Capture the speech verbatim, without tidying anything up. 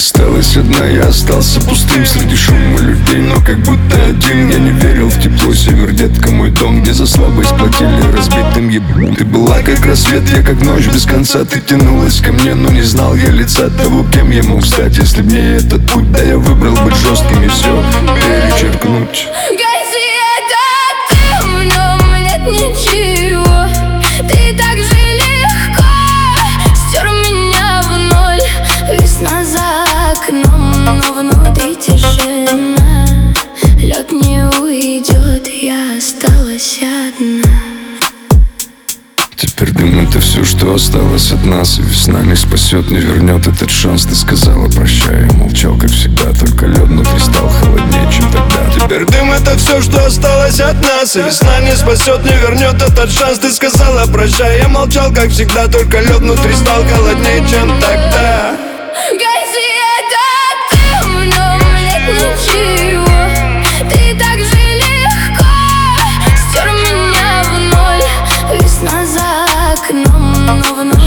осталась одна, я остался пустым среди шума людей, но как будто один. Я не верил в тепло, север, детка, мой дом, где за слабость платили разбитым ебу. Ты была как рассвет, я как ночь без конца. Ты тянулась ко мне, но не знал я лица того, кем я мог стать, если б не этот путь. Да я выбрал быть жестким и все перечеркнуть. Ничего, ты так же легко стер меня в ноль. Весна за окном, но внутри тишина. Лед не уйдет, я осталась одна. Теперь дым — это все, что осталось от нас. И весна не спасет, не вернет этот шанс. Ты сказала прощай, я молчал, как всегда. Только лед внутри стал холоднее, чем тогда. Теперь дым — это все, что осталось от нас. И весна не спасет, не вернет этот шанс. Ты сказала прощай, я молчал, как всегда. Только лед внутри стал холоднее, чем тогда. Гаси этот дым, но нет ничего. Ты так же легко стер меня в ноль. Весна за окном, но вновь